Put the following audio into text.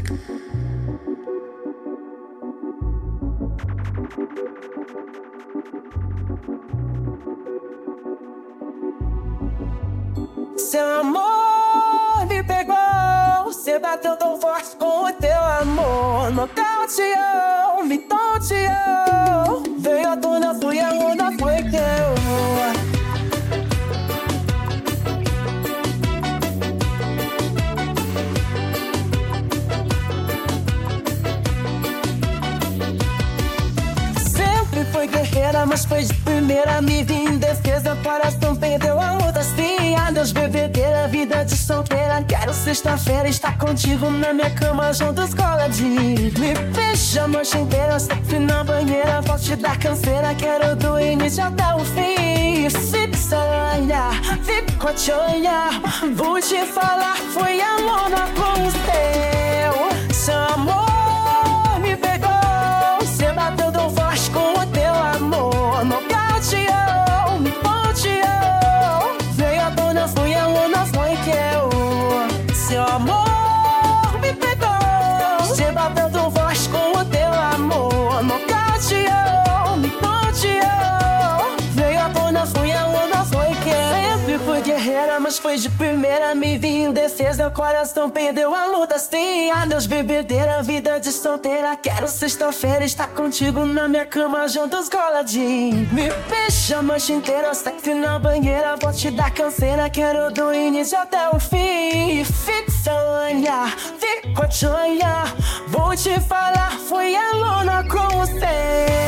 Seu amor me pegou, você bateu tão forte com o teu amor. Nocauteou, me tonteou, veio à tona, fui a onda, foi teu. Sempre foi guerreira, mas foi de primeira. Me vi em defesa, coração perdeu a luta. Sim, adeus bebedeira, vida de solteira. Quero sexta-feira estar contigo na minha cama, juntos coladinho. Me beija a noite inteira, sempre na banheira. Vou te dar canseira, quero do início até o fim. Fixa olhar, fico a te olhar. Vou te falar, foi a lona com o teu. Seu amor me pegou, você bateu tão forte com o teu amor. Nocauteou, me ponteou, veio à tona, fui a luna, foi que eu. Seu amor me pegou, você bateu tão forte com o teu amor. Nocauteou, me ponteou, veio à tona, fui a luna, foi que eu. Sempre fui guerreira, mas foi de primeira. Me vi em defesa, o coração perdeu a luta. Sim, adeus bebedeira, vida de solteira. Quero sexta-feira estar contigo na minha cama, juntos coladinho. Me beija a noite inteira, sexy na banheira. Vou te dar canseira, quero do início até o fim. Fixa olhar, fico a te olhar. Vou te falar, foi a luna com o céu.